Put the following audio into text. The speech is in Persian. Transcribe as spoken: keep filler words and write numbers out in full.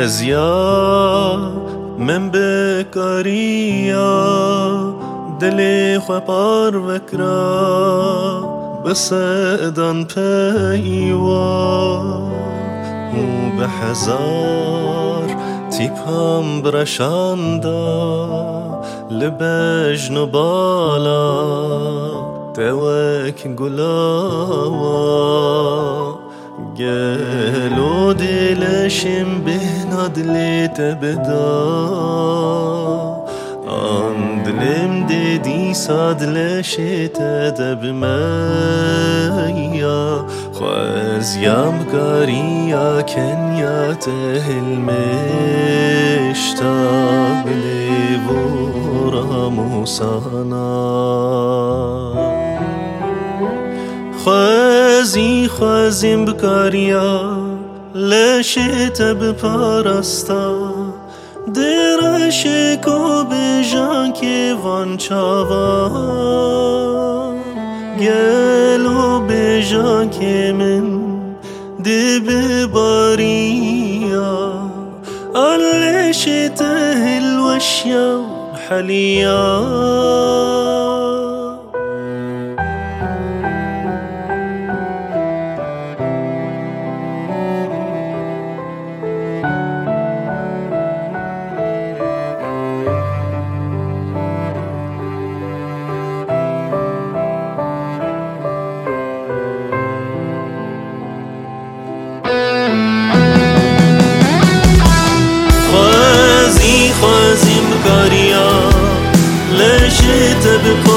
خوزیا من بکاریا دلی خو پار وکرا بسدان پیوا و به هزار تیپم برشاندا لبجن و بالا توک گلاوا گلو دلشم بهناد لیت بدا آن دلم دیدی سادلشت دب میا خوزیم کاریا کنیا تهل مشتاق لیورا موسانا خوزی خوزیم بکاریا لشت بپرستا درش کو بجان که وان چاوا گلو بجان که من دی بباریا لشت هلوشیا حلیا خوزی خوزیم کاریا لشت بکاریا